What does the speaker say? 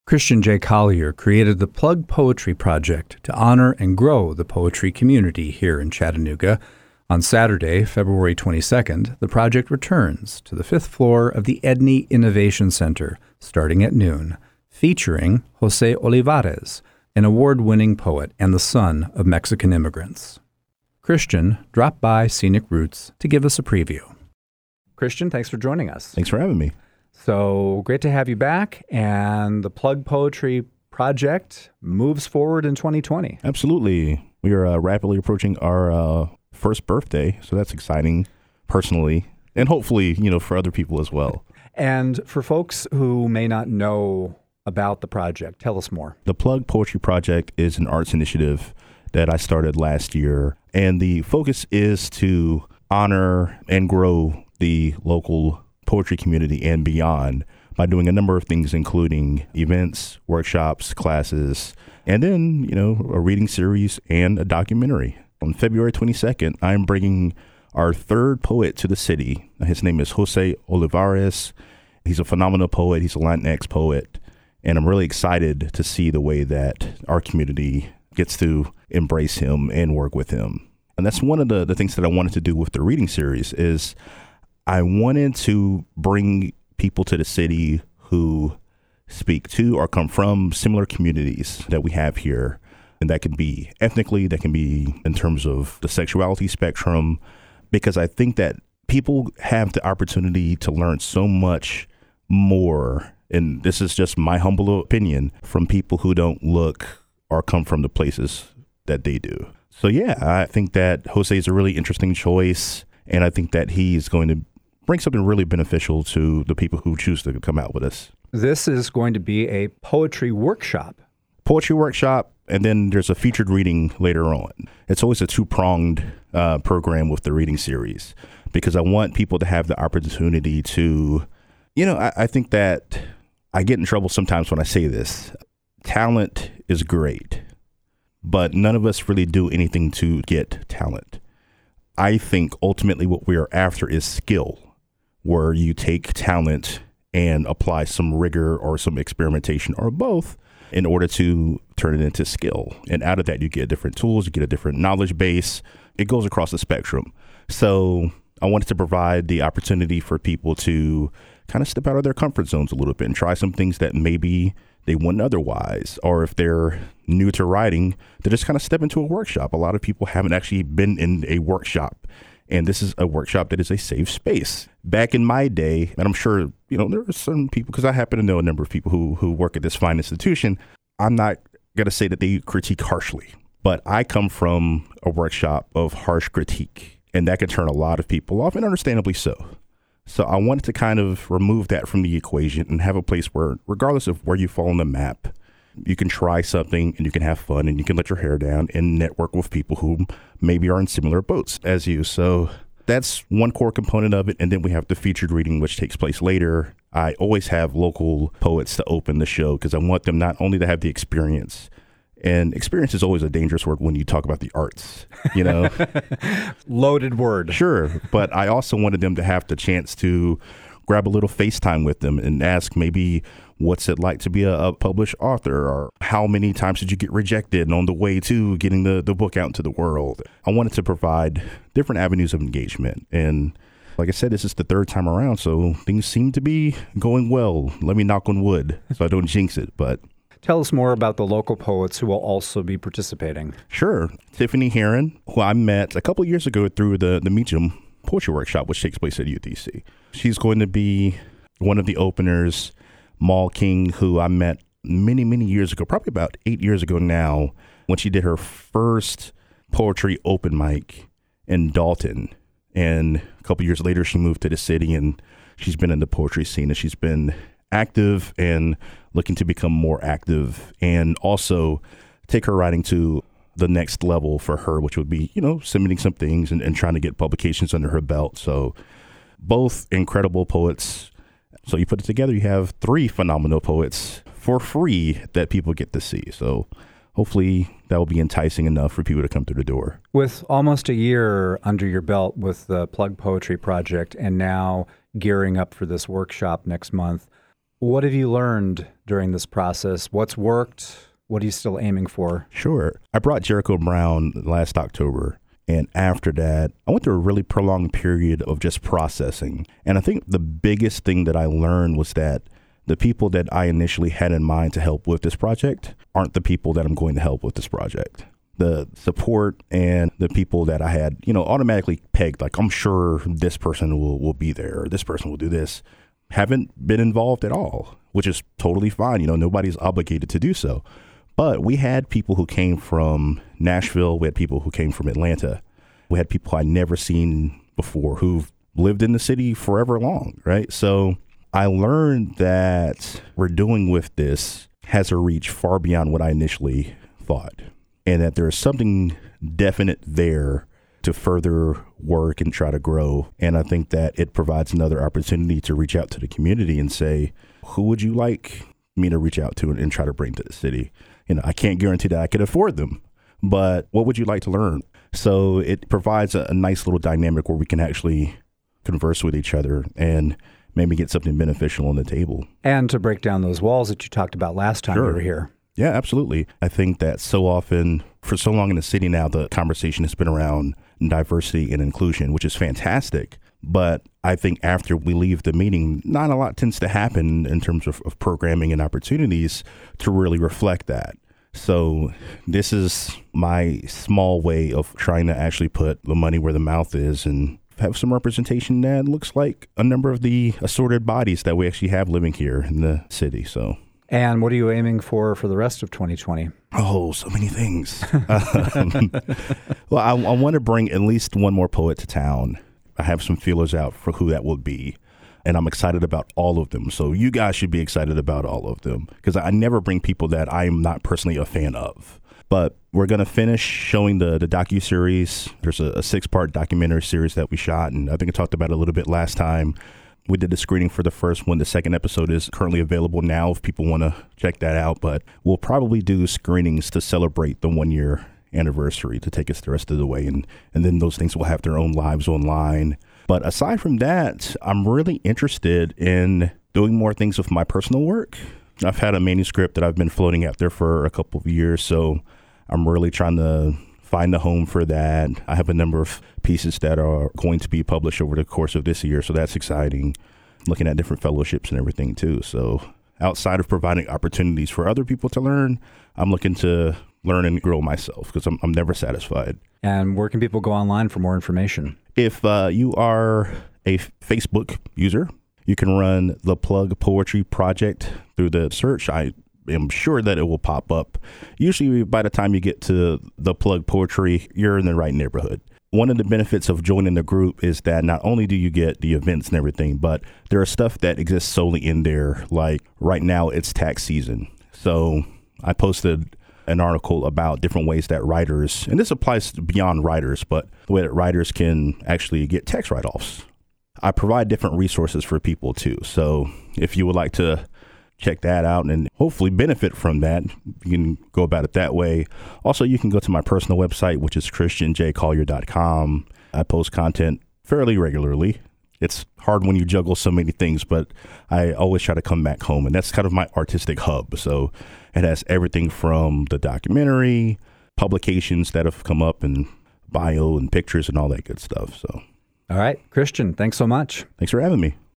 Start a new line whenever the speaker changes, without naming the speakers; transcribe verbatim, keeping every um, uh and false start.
Christian J. Collier created the Plug Poetry Project to honor and grow the poetry community here in Chattanooga. On Saturday, February twenty-second, the project returns to the fifth floor of the Edney Innovation Center, starting at noon, featuring Jose Olivares, an award-winning poet and the son of Mexican immigrants. Christian dropped by Scenic Roots to give us a preview. Christian, thanks for joining us.
Thanks for having me.
So great to have you back, and the Plug Poetry Project moves forward in twenty twenty.
Absolutely. We are uh, rapidly approaching our uh, first birthday, so that's exciting personally, and hopefully, you know, for other people as well.
And for folks who may not know about the project, tell us more.
The Plug Poetry Project is an arts initiative that I started last year, and the focus is to honor and grow the local poetry community and beyond by doing a number of things, including events, workshops, classes, and then, you know, a reading series and a documentary. On February twenty-second, I'm bringing our third poet to the city. His name is Jose Olivares. He's a phenomenal poet. He's a Latinx poet. And I'm really excited to see the way that our community gets to embrace him and work with him. And that's one of the, the things that I wanted to do with the reading series is I wanted to bring people to the city who speak to or come from similar communities that we have here. And that can be ethnically, that can be in terms of the sexuality spectrum, because I think that people have the opportunity to learn so much more. And this is just my humble opinion from people who don't look or come from the places that they do. So, yeah, I think that Jose is a really interesting choice. And I think that he's going to bring something really beneficial to the people who choose to come out with us.
This is going to be a poetry workshop.
Poetry workshop, and then there's a featured reading later on. It's always a two-pronged uh, program with the reading series because I want people to have the opportunity to, you know, I, I think that I get in trouble sometimes when I say this. Talent is great, but none of us really do anything to get talent. I think ultimately what we are after is skill, where you take talent and apply some rigor or some experimentation or both in order to turn it into skill. And out of that, you get different tools, you get a different knowledge base. It goes across the spectrum. So I wanted to provide the opportunity for people to kind of step out of their comfort zones a little bit and try some things that maybe they wouldn't otherwise. Or if they're new to writing, they just kind of step into a workshop. A lot of people haven't actually been in a workshop. And this is a workshop that is a safe space. Back in my day, and I'm sure, you know, there are some people, because I happen to know a number of people who who work at this fine institution. I'm not going to say that they critique harshly, but I come from a workshop of harsh critique, and that can turn a lot of people off, and understandably so. So I wanted to kind of remove that from the equation and have a place where, regardless of where you fall on the map, you can try something and you can have fun and you can let your hair down and network with people who maybe are in similar boats as you. So that's one core component of it. And then we have the featured reading, which takes place later. I always have local poets to open the show because I want them not only to have the experience, and experience is always a dangerous word when you talk about the arts, you know.
Loaded word.
Sure. But I also wanted them to have the chance to grab a little FaceTime with them and ask maybe, what's it like to be a, a published author? Or how many times did you get rejected on the way to getting the, the book out into the world? I wanted to provide different avenues of engagement. And like I said, this is the third time around, so things seem to be going well. Let me knock on wood so I don't jinx it. But
tell us more about the local poets who will also be participating.
Sure. Tiffany Heron, who I met a couple of years ago through the, the Meacham Poetry Workshop, which takes place at U T C. She's going to be one of the openers. Mal King, who I met many, many years ago, probably about eight years ago now, when she did her first poetry open mic in Dalton. And a couple years later, she moved to the city, and she's been in the poetry scene, and she's been active and looking to become more active and also take her writing to the next level for her, which would be, you know, submitting some things and, and trying to get publications under her belt. So both incredible poets. So you put it together, you have three phenomenal poets for free that people get to see. So hopefully that will be enticing enough for people to come through the door.
With almost a year under your belt with the Plug Poetry Project and now gearing up for this workshop next month, What have you learned during this process? What's worked? What are you still aiming for?
Sure. I brought Jericho Brown last October. And after that, I went through a really prolonged period of just processing. And I think the biggest thing that I learned was that the people that I initially had in mind to help with this project aren't the people that I'm going to help with this project. The support and the people that I had, you know, automatically pegged, like, I'm sure this person will, will be there, or this person will do this, haven't been involved at all, which is totally fine. You know, nobody's obligated to do so. But we had people who came from Nashville. We had people who came from Atlanta. We had people I'd never seen before who've lived in the city forever long, right? So I learned that we're doing with this has a reach far beyond what I initially thought, and that there's something definite there to further work and try to grow. And I think that it provides another opportunity to reach out to the community and say, who would you like me to reach out to and, and try to bring to the city? You know, I can't guarantee that I can afford them, but what would you like to learn? So it provides a, a nice little dynamic where we can actually converse with each other and maybe get something beneficial on the table.
And to break down those walls that you talked about last time
Sure.
you were here.
Yeah, absolutely. I think that so often, for so long in the city now, the conversation has been around diversity and inclusion, which is fantastic. But I think after we leave the meeting, not a lot tends to happen in terms of, of programming and opportunities to really reflect that. So this is my small way of trying to actually put the money where the mouth is and have some representation that looks like a number of the assorted bodies that we actually have living here in the city. So.
And what are you aiming for for the rest of twenty twenty?
Oh, so many things. um, well, I, I want to bring at least one more poet to town. I have some feelers out for who that will be, and I'm excited about all of them. So you guys should be excited about all of them, because I never bring people that I'm not personally a fan of. But we're going to finish showing the, the docuseries. There's a, a six-part documentary series that we shot, and I think I talked about it a little bit last time. We did the screening for the first one. The second episode is currently available now if people want to check that out. But we'll probably do screenings to celebrate the one-year anniversary to take us the rest of the way. And, and then those things will have their own lives online. But aside from that, I'm really interested in doing more things with my personal work. I've had a manuscript that I've been floating out there for a couple of years, so I'm really trying to find a home for that. I have a number of pieces that are going to be published over the course of this year, so that's exciting. Looking at different fellowships and everything too. So outside of providing opportunities for other people to learn, I'm looking to learn and grow myself, because I'm, I'm never satisfied.
And where can people go online for more information?
If uh, you are a Facebook user, you can run the Plug Poetry Project through the search. I am sure that it will pop up. Usually by the time you get to the Plug Poetry, you're in the right neighborhood. One of the benefits of joining the group is that not only do you get the events and everything, but there is stuff that exists solely in there. Like right now, it's tax season. So I posted an article about different ways that writers, and this applies beyond writers, but the way that writers can actually get tax write-offs. I provide different resources for people too. So if you would like to check that out and hopefully benefit from that, you can go about it that way. Also, you can go to my personal website, which is christian j collier dot com. I post content fairly regularly. It's hard when you juggle so many things, but I always try to come back home, and that's kind of my artistic hub. So it has everything from the documentary, publications that have come up, and bio and pictures and all that good stuff. So,
all right, Christian, thanks so much.
Thanks for having me.